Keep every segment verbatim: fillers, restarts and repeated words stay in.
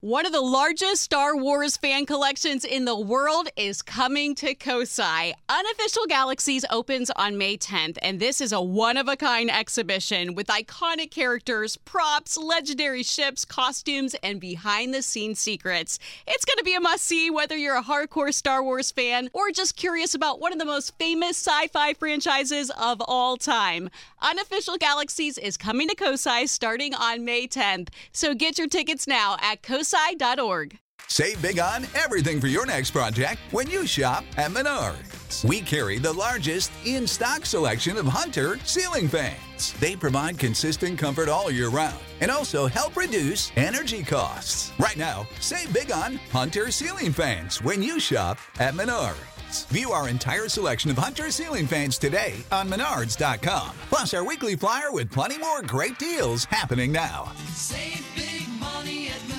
One of the largest Star Wars fan collections in the world is coming to Kosai. Unofficial Galaxies opens on May tenth, and this is a one-of-a-kind exhibition with iconic characters, props, legendary ships, costumes, and behind-the-scenes secrets. It's going to be a must-see whether you're a hardcore Star Wars fan or just curious about one of the most famous sci-fi franchises of all time. Unofficial Galaxies is coming to Kosai starting on May tenth, so get your tickets now at kosai dot org. Save big on everything for your next project when you shop at Menards. We carry the largest in-stock selection of Hunter ceiling fans. They provide consistent comfort all year round and also help reduce energy costs. Right now, save big on Hunter ceiling fans when you shop at Menards. View our entire selection of Hunter ceiling fans today on menards dot com. Plus our weekly flyer with plenty more great deals happening now. Save big money at Menards.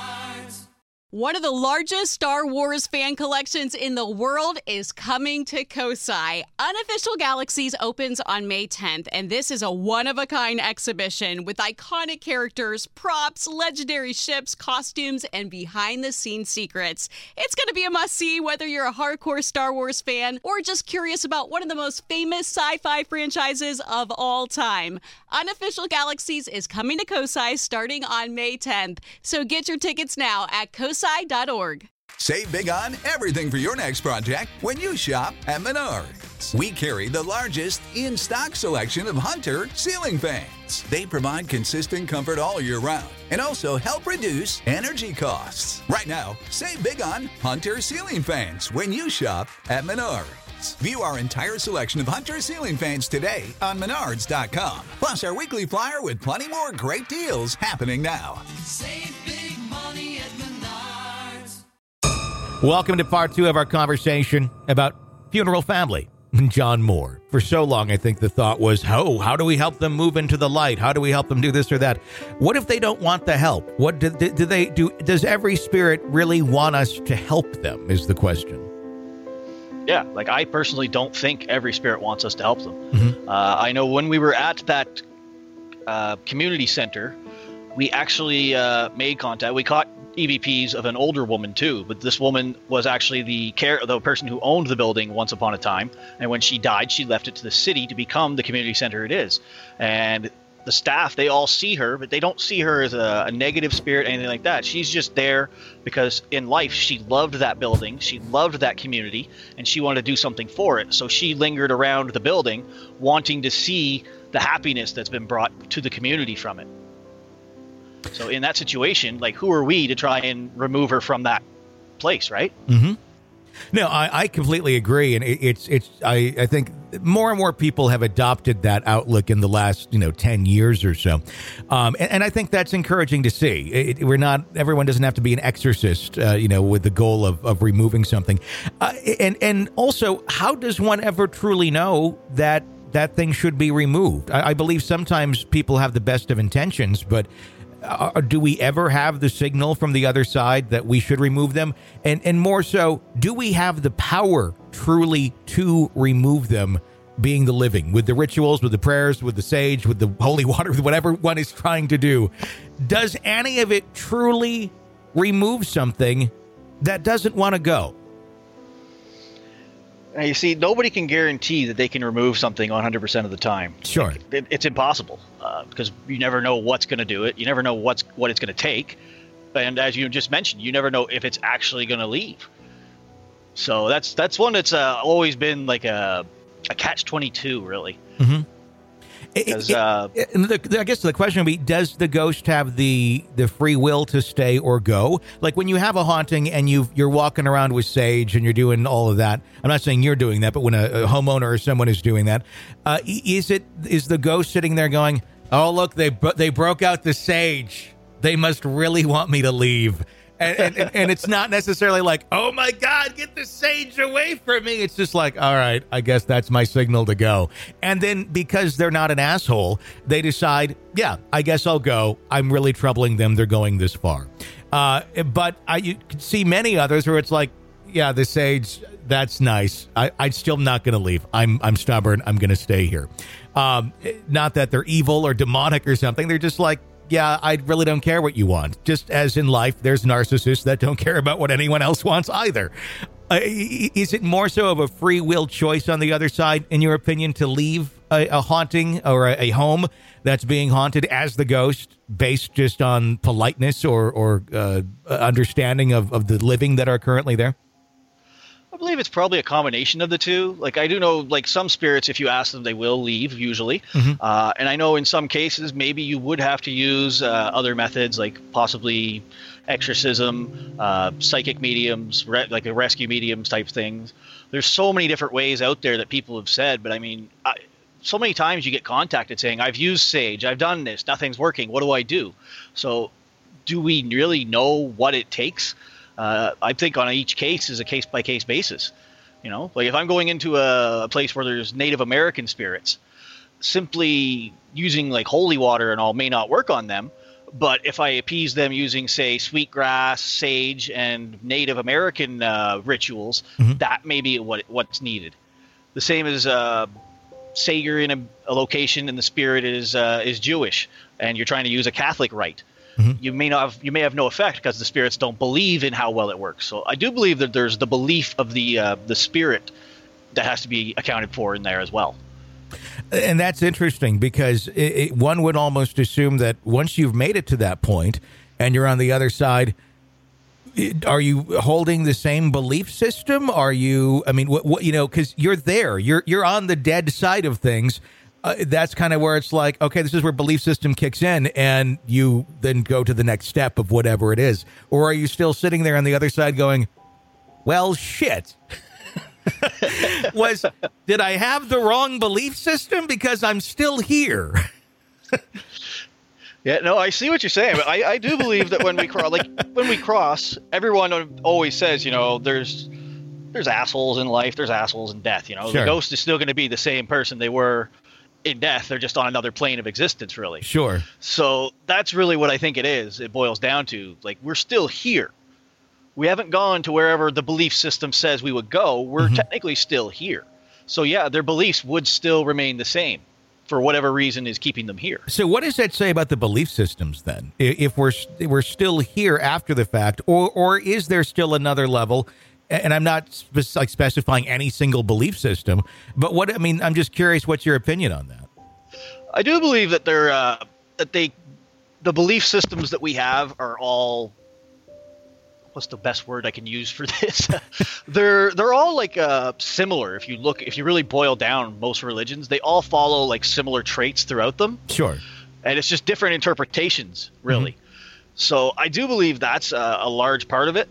One of the largest Star Wars fan collections in the world is coming to Kosai. Unofficial Galaxies opens on May tenth, and this is a one-of-a-kind exhibition with iconic characters, props, legendary ships, costumes, and behind-the-scenes secrets. It's going to be a must-see whether you're a hardcore Star Wars fan or just curious about one of the most famous sci-fi franchises of all time. Unofficial Galaxies is coming to Kosai starting on May tenth, so get your tickets now at kosai dot org. Save big on everything for your next project when you shop at Menards. We carry the largest in-stock selection of Hunter ceiling fans. They provide consistent comfort all year round and also help reduce energy costs. Right now, save big on Hunter ceiling fans when you shop at Menards. View our entire selection of Hunter ceiling fans today on menards dot com. Plus our weekly flyer with plenty more great deals happening now. Save big money at Menards. Welcome to part two of our conversation about funeral family and John Moore. For so long, I think the thought was, oh, how do we help them move into the light? How do we help them do this or that? What if they don't want the help? What do, do they do? Does every spirit really want us to help them is the question. Yeah, like I personally don't think every spirit wants us to help them. Mm-hmm. Uh, I know when we were at that uh, community center, we actually uh, made contact. We caught E V Ps of an older woman too, but this woman was actually the care the person who owned the building once upon a time. And when she died, she left it to the city to become the community center it is. And the staff, they all see her, but they don't see her as a, a negative spirit, anything like that. She's just there because in life she loved that building, she loved that community, and she wanted to do something for it. So she lingered around the building, wanting to see the happiness that's been brought to the community from it. So in that situation, like, who are we to try and remove her from that place, right? Mm-hmm. No, I, I completely agree, and it, it's it's I, I think more and more people have adopted that outlook in the last you know ten years or so, um, and, and I think that's encouraging to see. It, we're not everyone doesn't have to be an exorcist, uh, you know, with the goal of, of removing something, uh, and and also, how does one ever truly know that that thing should be removed? I, I believe sometimes people have the best of intentions, but Uh, do we ever have the signal from the other side that we should remove them? And and more so, do we have the power truly to remove them, being the living, with the rituals, with the prayers, with the sage, with the holy water, with whatever one is trying to do? Does any of it truly remove something that doesn't want to go? Now, you see, nobody can guarantee that they can remove something one hundred percent of the time. Sure. Like, it, it's impossible uh, because you never know what's going to do it. You never know what's what it's going to take. And as you just mentioned, you never know if it's actually going to leave. So that's that's one that's uh, always been like a, a catch twenty-two, really. Mm-hmm. Because, uh, the, I guess the question would be, does the ghost have the the free will to stay or go? Like when you have a haunting and you you're walking around with sage and you're doing all of that. I'm not saying you're doing that, but when a, a homeowner or someone is doing that, uh, is it is the ghost sitting there going, "Oh, look, they they broke out the sage. They must really want me to leave." And, and, and it's not necessarily like, oh, my God, get the sage away from me. It's just like, all right, I guess that's my signal to go. And then because they're not an asshole, they decide, yeah, I guess I'll go. I'm really troubling them. They're going this far. Uh, but I, you can see many others where it's like, yeah, the sage, that's nice. I, I'm still not going to leave. I'm I'm stubborn. I'm going to stay here. Um, not that they're evil or demonic or something. They're just like, yeah, I really don't care what you want. Just as in life, there's narcissists that don't care about what anyone else wants either. Uh, is it more so of a free will choice on the other side, in your opinion, to leave a, a haunting or a, a home that's being haunted as the ghost, based just on politeness or, or uh, understanding of, of the living that are currently there? I believe it's probably a combination of the two. Like, I do know, like, some spirits, if you ask them, they will leave usually. Mm-hmm. Uh, and I know in some cases, maybe you would have to use uh, other methods, like possibly exorcism, uh, psychic mediums, re- like a rescue mediums type things. There's so many different ways out there that people have said, but I mean, I, so many times you get contacted saying, I've used sage, I've done this, nothing's working. What do I do? So do we really know what it takes? Uh, I think on each case is a case by case basis. You know, like if I'm going into a, a place where there's Native American spirits, simply using like holy water and all may not work on them. But if I appease them using, say, sweetgrass, sage, and Native American uh, rituals, mm-hmm. that may be what what's needed. The same as, uh, say, you're in a, a location and the spirit is uh, is Jewish, and you're trying to use a Catholic rite. Mm-hmm. You may not have, you may have no effect because the spirits don't believe in how well it works. So I do believe that there's the belief of the uh, the spirit that has to be accounted for in there as well. And that's interesting because it, it, one would almost assume that once you've made it to that point and you're on the other side, it, are you holding the same belief system? Are you, I mean, what, what you know, because you're there, you're you're on the dead side of things. Uh, that's kind of where it's like, okay, this is where belief system kicks in, and you then go to the next step of whatever it is. Or are you still sitting there on the other side going, well, shit. Was did I have the wrong belief system because I'm still here? Yeah, no, I see what you're saying, but I, I do believe that when we cross, like when we cross, everyone always says, you know, there's there's assholes in life, there's assholes in death. You know, sure. The ghost is still going to be the same person they were in death. They're just on another plane of existence, really. Sure. So that's really what I think it is. It boils down to, like, we're still here. We haven't gone to wherever the belief system says we would go. We're mm-hmm. technically still here. So, yeah, their beliefs would still remain the same for whatever reason is keeping them here. So what does that say about the belief systems then? If we're we're still here after the fact, or or is there still another level? And I'm not spe- like specifying any single belief system, but what I mean, I'm just curious, what's your opinion on that? I do believe that they're uh, that they the belief systems that we have are all, what's the best word I can use for this? they're they're all like uh, similar. If you look, if you really boil down most religions, they all follow like similar traits throughout them. Sure. And it's just different interpretations, really. Mm-hmm. So I do believe that's a, a large part of it.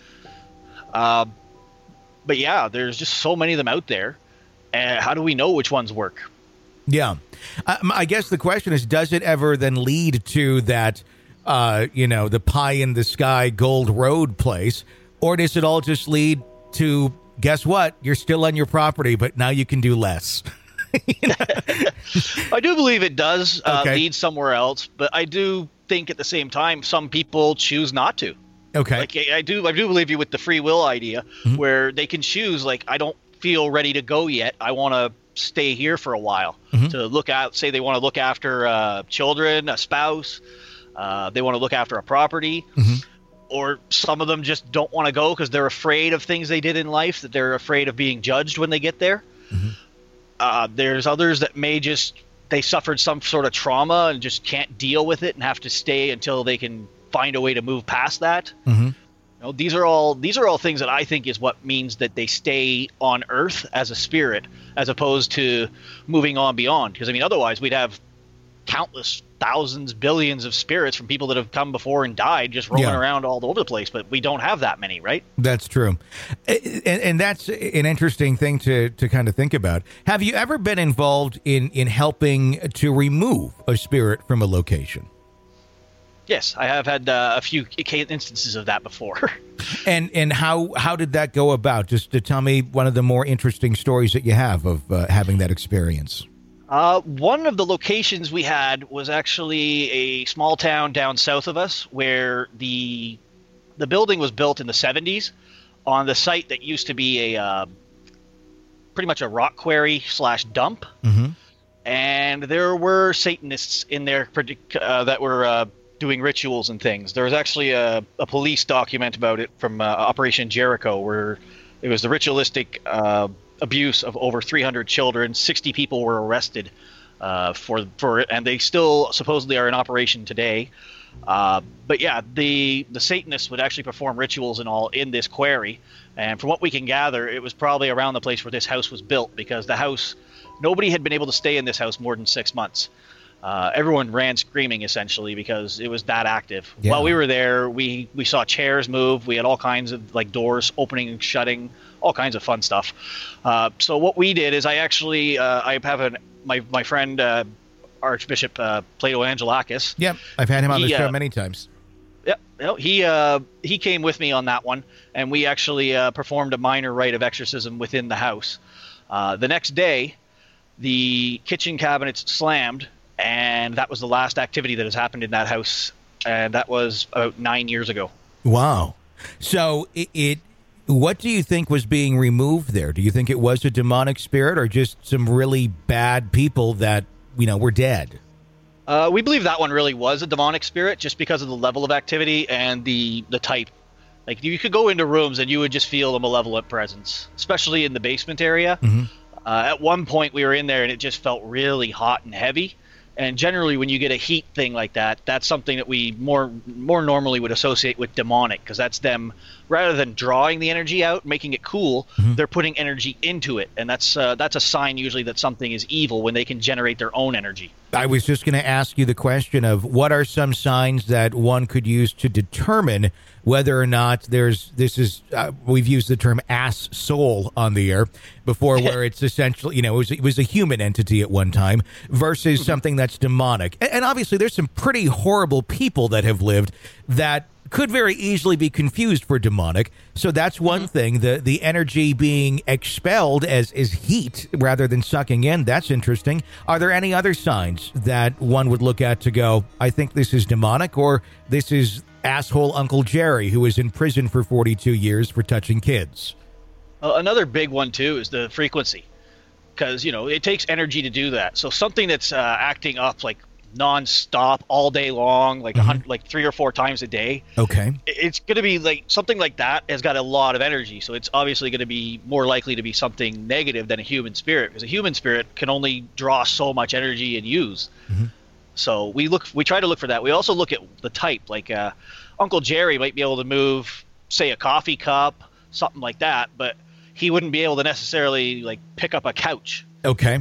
Uh, but yeah, there's just so many of them out there. And how do we know which ones work? Yeah. I, I guess the question is, does it ever then lead to that, uh, you know, the pie in the sky gold road place? Or does it all just lead to, guess what? You're still on your property, but now you can do less. You know? I do believe it does uh, okay. lead somewhere else, but I do think at the same time, some people choose not to. Okay. Like I do, I do believe you with the free will idea, mm-hmm. where they can choose. Like, I don't feel ready to go yet. I want to stay here for a while mm-hmm. to look out. Say they want to look after uh, children, a spouse. Uh, they want to look after a property, mm-hmm. or some of them just don't want to go because they're afraid of things they did in life. That they're afraid of being judged when they get there. Mm-hmm. Uh, there's others that may just they suffered some sort of trauma and just can't deal with it and have to stay until they can find a way to move past that. Mm-hmm. You know, these are all these are all things that I think is what means that they stay on Earth as a spirit, as opposed to moving on beyond. Because I mean, otherwise we'd have countless thousands, billions of spirits from people that have come before and died, just rolling yeah. around all over the place. But we don't have that many, right? That's true, and, and that's an interesting thing to to kind of think about. Have you ever been involved in in helping to remove a spirit from a location? Yes, I have had uh, a few instances of that before. and and how how did that go about? Just to tell me one of the more interesting stories that you have of uh, having that experience. Uh, one of the locations we had was actually a small town down south of us, where the the building was built in the seventies on the site that used to be a uh, pretty much a rock quarry slash dump. Mm-hmm. and there were Satanists in there predic- uh, that were uh, doing rituals and things. There was actually a, a police document about it from uh, Operation Jericho, where it was the ritualistic uh, abuse of over three hundred children. sixty people were arrested uh, for for it, and they still supposedly are in operation today. Uh, but yeah, the the Satanists would actually perform rituals and all in this quarry. And from what we can gather, it was probably around the place where this house was built, because the house, nobody had been able to stay in this house more than six months. Uh, everyone ran screaming, essentially, because it was that active. Yeah. While we were there, we, we saw chairs move. We had all kinds of like doors opening and shutting, all kinds of fun stuff. Uh, so what we did is I actually, uh, I have an, my, my friend, uh, Archbishop uh, Plato Angelakis. Yep, I've had him on the He, show uh, many times. Yeah, you know, he uh, he came with me on that one, and we actually uh, performed a minor rite of exorcism within the house. Uh, the next day, the kitchen cabinets slammed, and that was the last activity that has happened in that house, and that was about nine years ago. Wow. So it, it what do you think was being removed there? Do you think it was a demonic spirit or just some really bad people that, you know, were dead? Uh, we believe that one really was a demonic spirit, just because of the level of activity and the the type. Like, you could go into rooms and you would just feel a malevolent presence, especially in the basement area. Mm-hmm. Uh, at one point, we were in there and it just felt really hot and heavy. And generally, when you get a heat thing like that, that's something that we more more normally would associate with demonic, because that's them, rather than drawing the energy out, making it cool, Mm-hmm. they're putting energy into it, and that's uh, that's a sign usually that something is evil when they can generate their own energy. I was just going to ask you the question of what are some signs that one could use to determine whether or not there's this is uh, we've used the term ass soul on the air before, where it's essentially, you know, it was, it was a human entity at one time versus something that's demonic. And, and obviously there's some pretty horrible people that have lived that could very easily be confused for demonic. So that's one mm-hmm. thing. The the energy being expelled as is heat rather than sucking in. That's interesting. Are there any other signs that one would look at to go, I think this is demonic, or this is asshole Uncle Jerry who was in prison for forty-two years for touching kids? Uh, another big one too is the frequency, because, you know, it takes energy to do that. So something that's uh, acting up like non-stop all day long, like mm-hmm. a hundred, like three or four times a day. Okay. It's going to be like something like that has got a lot of energy. So it's obviously going to be more likely to be something negative than a human spirit, because a human spirit can only draw so much energy and use. Mm-hmm. So we look, we try to look for that. We also look at the type, like uh, Uncle Jerry might be able to move, say, a coffee cup, something like that, but he wouldn't be able to necessarily like pick up a couch. Okay.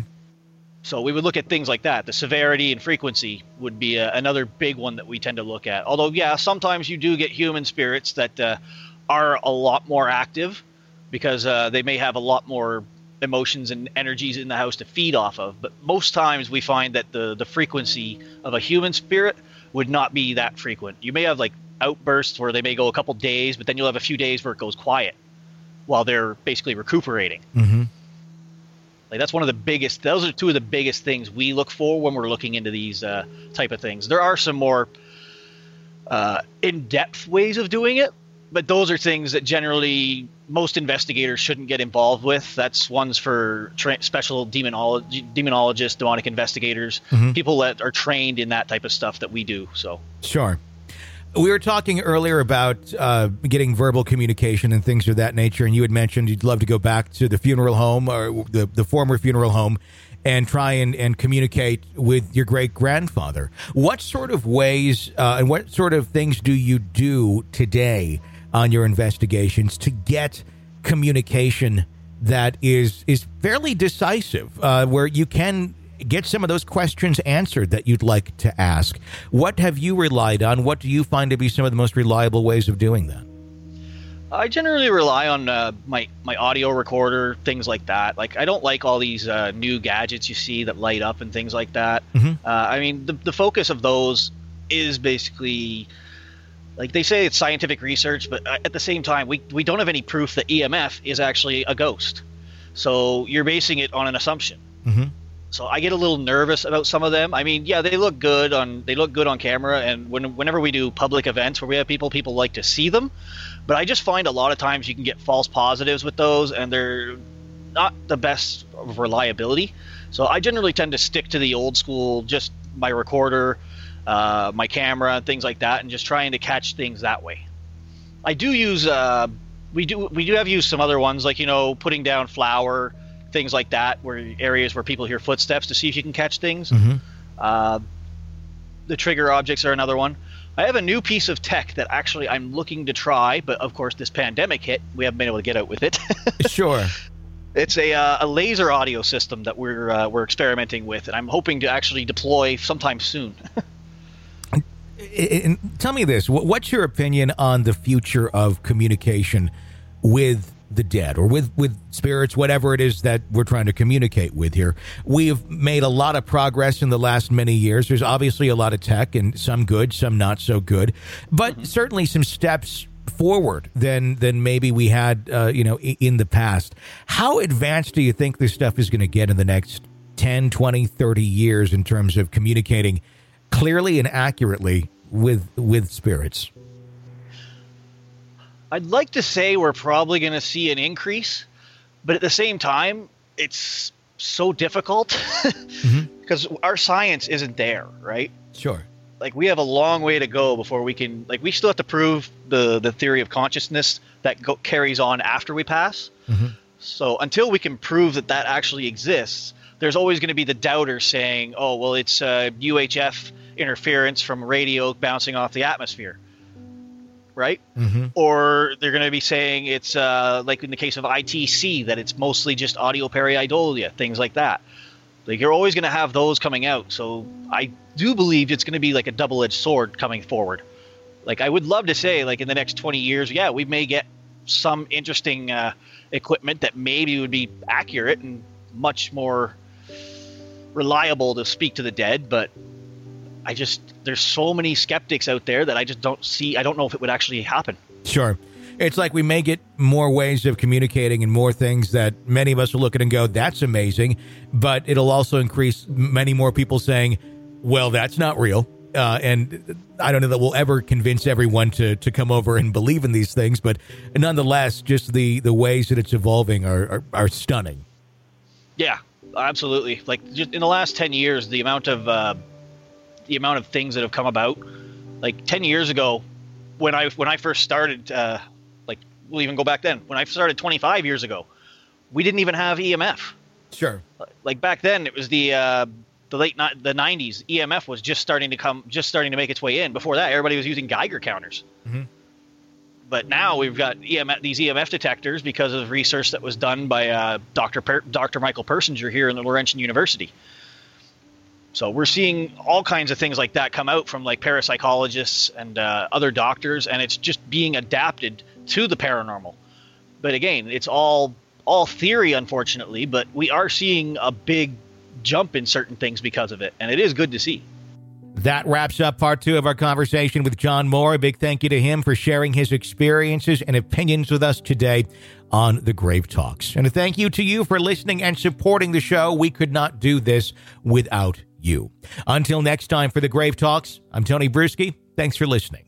So we would look at things like that. The severity and frequency would be a, another big one that we tend to look at. Although, yeah, sometimes you do get human spirits that uh, are a lot more active, because uh, they may have a lot more emotions and energies in the house to feed off of. But most times we find that the, the frequency of a human spirit would not be that frequent. You may have like outbursts where they may go a couple days, but then you'll have a few days where it goes quiet while they're basically recuperating. Mm-hmm. Like, that's one of the biggest, those are two of the biggest things we look for when we're looking into these uh, type of things. There are some more uh, in-depth ways of doing it, but those are things that generally most investigators shouldn't get involved with. That's ones for tra- special demonolog- demonologists, demonic investigators, mm-hmm. people that are trained in that type of stuff that we do. So sure. We were talking earlier about uh, getting verbal communication and things of that nature, and you had mentioned you'd love to go back to the funeral home or the, the former funeral home and try and, and communicate with your great-grandfather. What sort of ways uh, and what sort of things do you do today on your investigations to get communication that is, is fairly decisive, uh, where you can get some of those questions answered that you'd like to ask? What have you relied on? What do you find to be some of the most reliable ways of doing that? I generally rely on uh, my, my audio recorder, things like that. Like, I don't like all these uh, new gadgets you see that light up and things like that. Mm-hmm. Uh, I mean, the, the focus of those is basically, like they say, it's scientific research, but at the same time, we, we don't have any proof that E M F is actually a ghost. So you're basing it on an assumption. Mm-hmm. So I get a little nervous about some of them. I mean, yeah, they look good on they look good on camera, and when, whenever we do public events where we have people, people like to see them. But I just find a lot of times you can get false positives with those, and they're not the best of reliability. So I generally tend to stick to the old school, just my recorder, uh, my camera, things like that, and just trying to catch things that way. I do use uh, we do we do have used some other ones, like, you know, putting down flour, things like that, where areas where people hear footsteps to see if you can catch things. Mm-hmm. Uh, the trigger objects are another one. I have a new piece of tech that actually I'm looking to try, but of course this pandemic hit, we haven't been able to get out with it. Sure. It's a uh, a laser audio system that we're uh, we're experimenting with, and I'm hoping to actually deploy sometime soon. And tell me this, what's your opinion on the future of communication with the dead or with, with spirits, whatever it is that we're trying to communicate with here? We've made a lot of progress in the last many years. There's obviously a lot of tech, and some good, some not so good, but mm-hmm. certainly some steps forward than than maybe we had, uh, you know, in the past. How advanced do you think this stuff is going to get in the next ten, twenty, thirty years in terms of communicating clearly and accurately with with spirits? I'd like to say we're probably going to see an increase, but at the same time, it's so difficult because mm-hmm. our science isn't there, right? Sure. Like, we have a long way to go before we can, like, we still have to prove the, the theory of consciousness that go, carries on after we pass. Mm-hmm. So until we can prove that that actually exists, there's always going to be the doubter saying, oh, well, it's uh, U H F interference from radio bouncing off the atmosphere, right? Mm-hmm. Or they're going to be saying it's, uh, like in the case of I T C, that it's mostly just audio pareidolia, things like that. Like, you're always going to have those coming out. So I do believe it's going to be like a double-edged sword coming forward. Like, I would love to say, like, in the next twenty years, yeah, we may get some interesting uh, equipment that maybe would be accurate and much more reliable to speak to the dead. But I just, there's so many skeptics out there that I just don't see, I don't know if it would actually happen. Sure. It's like we may get more ways of communicating and more things that many of us will look at and go, that's amazing. But it'll also increase many more people saying, well, that's not real. Uh, and I don't know that we'll ever convince everyone to to come over and believe in these things. But nonetheless, just the, the ways that it's evolving are, are, are stunning. Yeah, absolutely. Like, just in the last ten years, the amount of uh, the amount of things that have come about, like ten years ago, when I when I first started, uh, like, we'll even go back then. When I started twenty-five years ago, we didn't even have E M F. Sure. Like, back then, it was the uh, the late ni- the nineties. E M F was just starting to come, just starting to make its way in. Before that, everybody was using Geiger counters. Mm-hmm. But now we've got E M F, these E M F detectors because of research that was done by uh, Doctor Per- Doctor Michael Persinger here in the Laurentian University. So we're seeing all kinds of things like that come out from, like, parapsychologists and uh, other doctors, and it's just being adapted to the paranormal. But again, it's all all theory, unfortunately, but we are seeing a big jump in certain things because of it, and it is good to see. That wraps up part two of our conversation with John Moore. A big thank you to him for sharing his experiences and opinions with us today on The Grave Talks. And a thank you to you for listening and supporting the show. We could not do this without you. Until next time for The Grave Talks, I'm Tony Bruschi. Thanks for listening.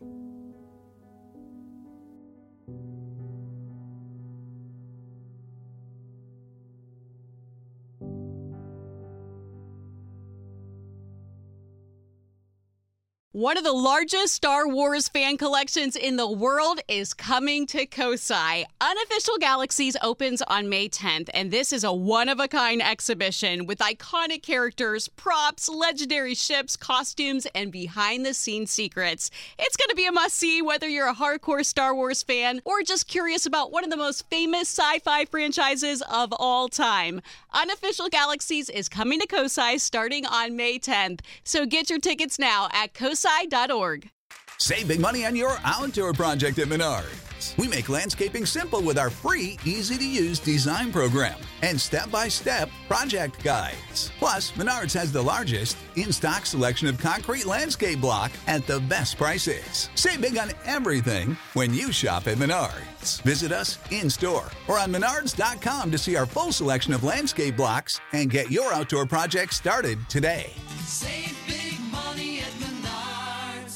One of the largest Star Wars fan collections in the world is coming to Kosai. Unofficial Galaxies opens on May tenth, and this is a one-of-a-kind exhibition with iconic characters, props, legendary ships, costumes, and behind-the-scenes secrets. It's going to be a must-see whether you're a hardcore Star Wars fan or just curious about one of the most famous sci-fi franchises of all time. Unofficial Galaxies is coming to Kosai starting on May tenth, so get your tickets now at kosai dot org. Save big money on your outdoor project at Menards. We make landscaping simple with our free, easy-to-use design program and step-by-step project guides. Plus, Menards has the largest in-stock selection of concrete landscape block at the best prices. Save big on everything when you shop at Menards. Visit us in-store or on menards dot com to see our full selection of landscape blocks and get your outdoor project started today. Save big money at Menards.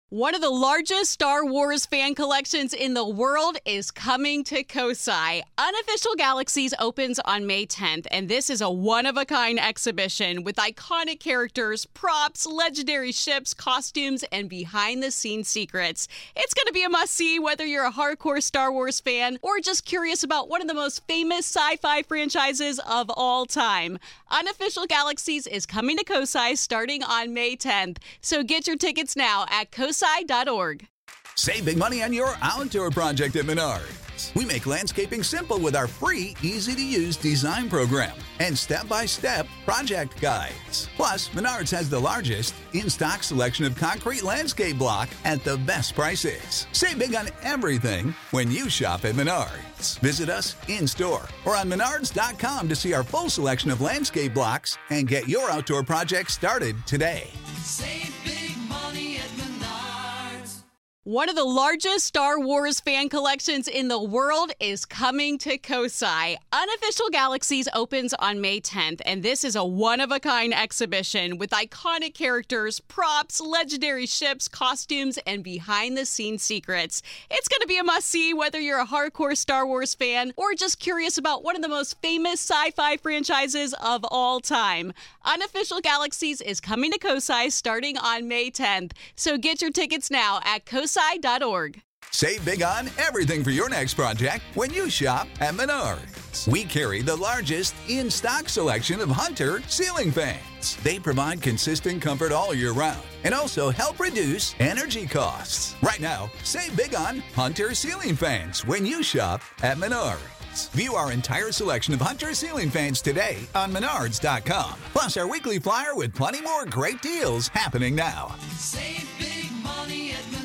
One of the largest Star Wars fan collections in the world is coming to Kosai. Unofficial Galaxies opens on May tenth, and this is a one-of-a-kind exhibition with iconic characters, props, legendary ships, costumes, and behind-the-scenes secrets. It's going to be a must-see whether you're a hardcore Star Wars fan or just curious about one of the most famous sci-fi franchises of all time. Unofficial Galaxies is coming to Kosai starting on May tenth, so get your tickets now at kosai dot org. Save big money on your outdoor project at Menards. We make landscaping simple with our free, easy-to-use design program and step-by-step project guides. Plus, Menards has the largest in-stock selection of concrete landscape block at the best prices. Save big on everything when you shop at Menards. Visit us in-store or on menards dot com to see our full selection of landscape blocks and get your outdoor project started today. Save big money at Menards. One of the largest Star Wars fan collections in the world is coming to Kosai. Unofficial Galaxies opens on May tenth, and this is a one-of-a-kind exhibition with iconic characters, props, legendary ships, costumes, and behind-the-scenes secrets. It's going to be a must-see whether you're a hardcore Star Wars fan or just curious about one of the most famous sci-fi franchises of all time. Unofficial Galaxies is coming to Kosai starting on May tenth, so get your tickets now at kosai dot org. Save big on everything for your next project when you shop at Menards. We carry the largest in-stock selection of Hunter ceiling fans. They provide consistent comfort all year round and also help reduce energy costs. Right now, save big on Hunter ceiling fans when you shop at Menards. View our entire selection of Hunter ceiling fans today on menards dot com. Plus our weekly flyer with plenty more great deals happening now. Save big money at Menards.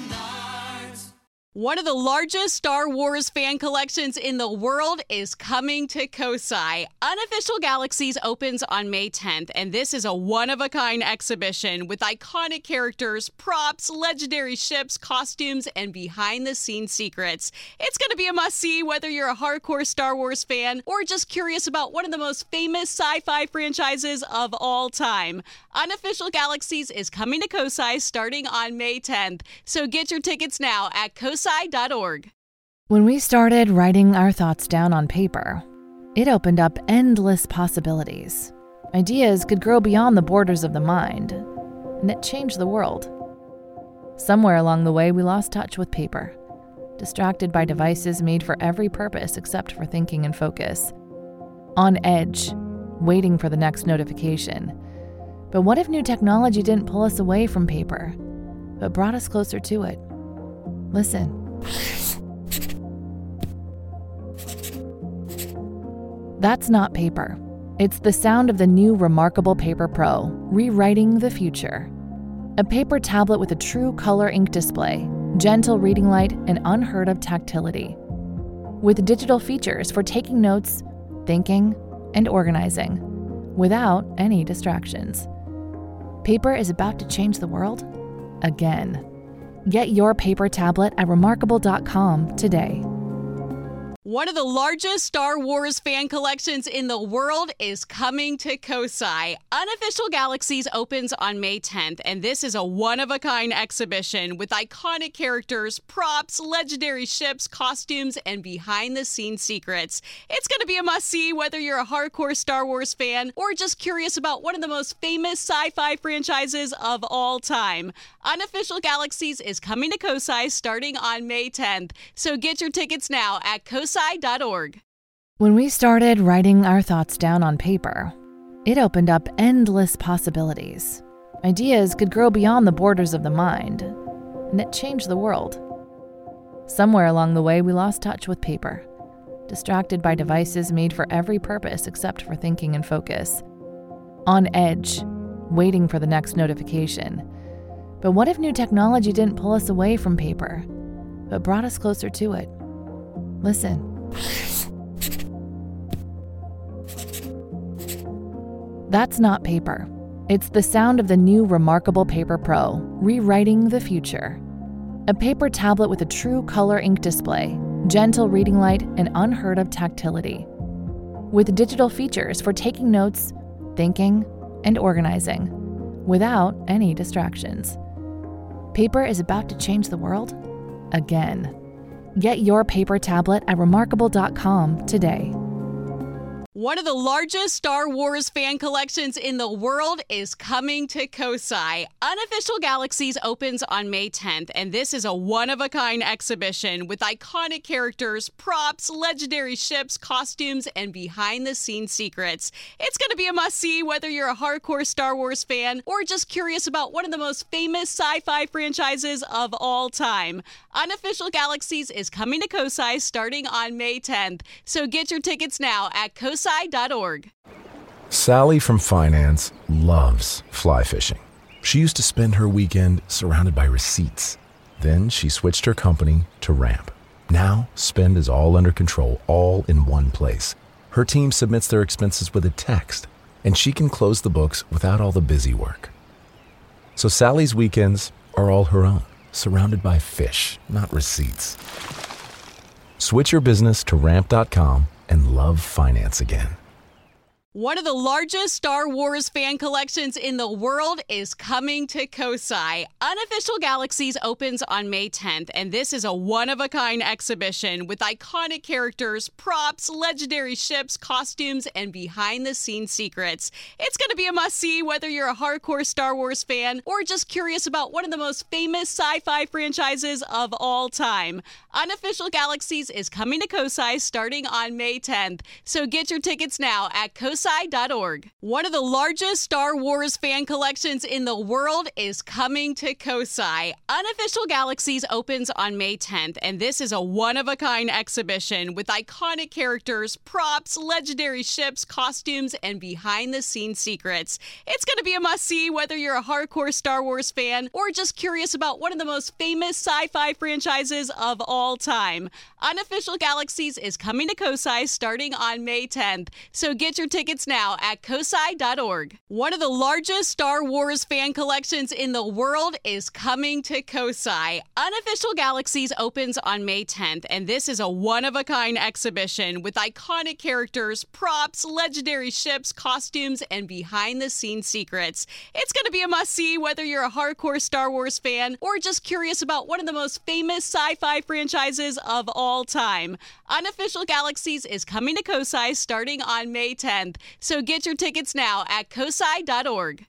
One of the largest Star Wars fan collections in the world is coming to Kosai. Unofficial Galaxies opens on May tenth, and this is a one-of-a-kind exhibition with iconic characters, props, legendary ships, costumes, and behind-the-scenes secrets. It's going to be a must-see whether you're a hardcore Star Wars fan or just curious about one of the most famous sci-fi franchises of all time. Unofficial Galaxies is coming to Kosai starting on May tenth, so get your tickets now at kosai dot org. When we started writing our thoughts down on paper, it opened up endless possibilities. Ideas could grow beyond the borders of the mind, and it changed the world. Somewhere along the way, we lost touch with paper, distracted by devices made for every purpose except for thinking and focus. On edge, waiting for the next notification. But what if new technology didn't pull us away from paper, but brought us closer to it? Listen. That's not paper. It's the sound of the new Remarkable Paper Pro, rewriting the future. A paper tablet with a true color ink display, gentle reading light, and unheard of tactility. With digital features for taking notes, thinking, and organizing, without any distractions. Paper is about to change the world again. Get your paper tablet at remarkable dot com today. One of the largest Star Wars fan collections in the world is coming to Kosai. Unofficial Galaxies opens on May tenth, and this is a one-of-a-kind exhibition with iconic characters, props, legendary ships, costumes, and behind-the-scenes secrets. It's going to be a must-see whether you're a hardcore Star Wars fan or just curious about one of the most famous sci-fi franchises of all time. Unofficial Galaxies is coming to Kosai starting on May tenth, so get your tickets now at kosai dot org. When we started writing our thoughts down on paper, it opened up endless possibilities. Ideas could grow beyond the borders of the mind, and it changed the world. Somewhere along the way, we lost touch with paper, distracted by devices made for every purpose except for thinking and focus. On edge, waiting for the next notification. But what if new technology didn't pull us away from paper, but brought us closer to it? Listen. That's not paper. It's the sound of the new Remarkable Paper Pro, rewriting the future. A paper tablet with a true color ink display, gentle reading light, and unheard of tactility. With digital features for taking notes, thinking, and organizing, without any distractions. Paper is about to change the world again. Get your paper tablet at remarkable dot com today. One of the largest Star Wars fan collections in the world is coming to Kosai. Unofficial Galaxies opens on May tenth, and this is a one-of-a-kind exhibition with iconic characters, props, legendary ships, costumes, and behind-the-scenes secrets. It's going to be a must-see whether you're a hardcore Star Wars fan or just curious about one of the most famous sci-fi franchises of all time. Unofficial Galaxies is coming to Kosai starting on May tenth, so get your tickets now at kosai dot org. Sally from finance loves fly fishing. She used to spend her weekend surrounded by receipts. Then she switched her company to Ramp. Now, spend is all under control, all in one place. Her team submits their expenses with a text, and she can close the books without all the busy work. So Sally's weekends are all her own, surrounded by fish, not receipts. Switch your business to ramp dot com and love finance again. One of the largest Star Wars fan collections in the world is coming to Kosai. Unofficial Galaxies opens on May tenth, and this is a one-of-a-kind exhibition with iconic characters, props, legendary ships, costumes, and behind-the-scenes secrets. It's going to be a must-see whether you're a hardcore Star Wars fan or just curious about one of the most famous sci-fi franchises of all time. Unofficial Galaxies is coming to Kosai starting on May tenth, so get your tickets now at kosai dot org. One of the largest Star Wars fan collections in the world is coming to Kosai. Unofficial Galaxies opens on May tenth, and this is a one-of-a-kind exhibition with iconic characters, props, legendary ships, costumes, and behind-the-scenes secrets. It's going to be a must-see whether you're a hardcore Star Wars fan or just curious about one of the most famous sci-fi franchises of all time. Unofficial Galaxies is coming to Kosai starting on May tenth, so get your tickets now at kosai dot org. One of the largest Star Wars fan collections in the world is coming to Kosai. Unofficial Galaxies opens on May tenth, and this is a one-of-a-kind exhibition with iconic characters, props, legendary ships, costumes, and behind-the-scenes secrets. It's going to be a must-see whether you're a hardcore Star Wars fan or just curious about one of the most famous sci-fi franchises of all time. Unofficial Galaxies is coming to Kosai starting on May tenth, so get your tickets now at kosai dot org.